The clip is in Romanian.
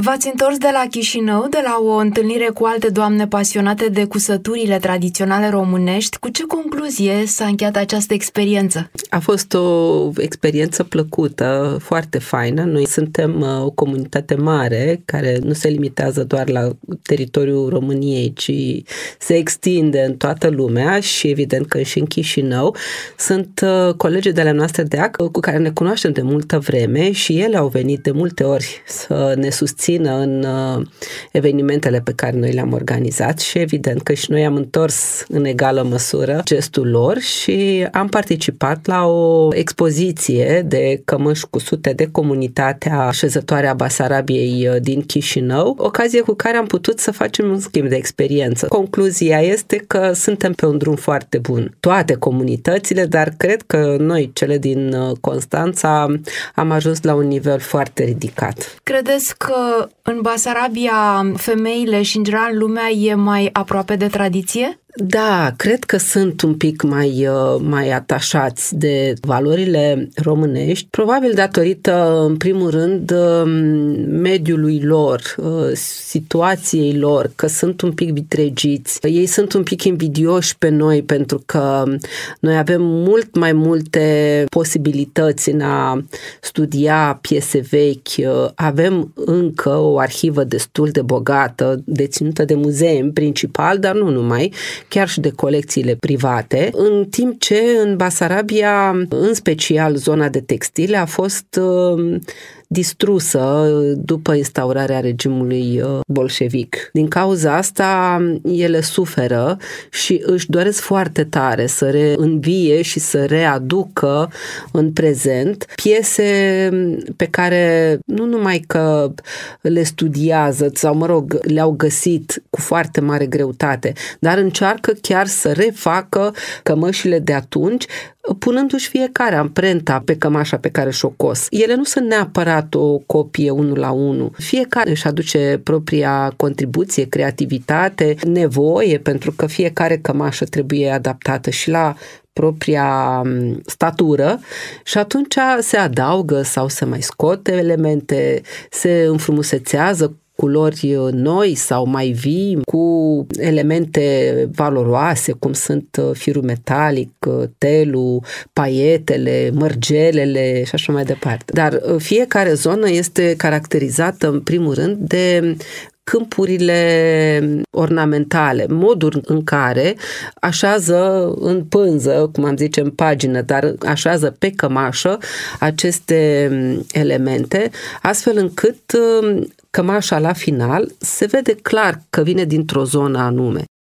V-ați întors de la Chișinău, de la o întâlnire cu alte doamne pasionate de cusăturile tradiționale românești. Cu ce concluzie s-a încheiat această experiență? A fost o experiență plăcută, foarte faină. Noi suntem o comunitate mare care nu se limitează doar la teritoriul României, ci se extinde în toată lumea și evident că și în Chișinău. Sunt colegi de ale noastre de ac cu care ne cunoaștem de multă vreme și ele au venit de multe ori să ne susțină în evenimentele pe care noi le-am organizat și evident că și noi am întors în egală măsură gestul lor și am participat la o expoziție de cămăși cusute de comunitatea așezătoare a Basarabiei din Chișinău, ocazie cu care am putut să facem un schimb de experiență. Concluzia este că suntem pe un drum foarte bun. Toate comunitățile, dar cred că noi, cele din Constanța, am ajuns la un nivel foarte ridicat. Credeți că în Basarabia femeile și în general lumea e mai aproape de tradiție? Da, cred că sunt un pic mai atașați de valorile românești, probabil datorită, în primul rând, mediului lor, situației lor, că sunt un pic vitregiți. Ei sunt un pic invidioși pe noi pentru că noi avem mult mai multe posibilități în a studia piese vechi. Avem încă o arhivă destul de bogată, deținută de muzee în principal, dar nu numai, chiar și de colecțiile private, în timp ce în Basarabia, în special zona de textile, a fost distrusă după instaurarea regimului bolșevic. Din cauza asta, ele suferă și își doresc foarte tare să reînvie și să readucă în prezent piese pe care nu numai că le studiază sau, mă rog, le-au găsit cu foarte mare greutate, dar încearcă chiar să refacă cămășile de atunci, punându-și fiecare amprenta pe cămașa pe care și-o cos. Ele nu sunt neapărat o copie 1:1. Fiecare își aduce propria contribuție, creativitate, nevoie, pentru că fiecare cămașă trebuie adaptată și la propria statură și atunci se adaugă sau se mai scot elemente, se înfrumusețează culori noi sau mai vii, cu elemente valoroase, cum sunt firul metalic, telul, paietele, mărgelele și așa mai departe. Dar fiecare zonă este caracterizată, în primul rând, de câmpurile ornamentale, modul în care așează în pânză, cum am zice, în pagină, dar așează pe cămașă aceste elemente, astfel încât cămașa la final se vede clar că vine dintr-o zonă anume.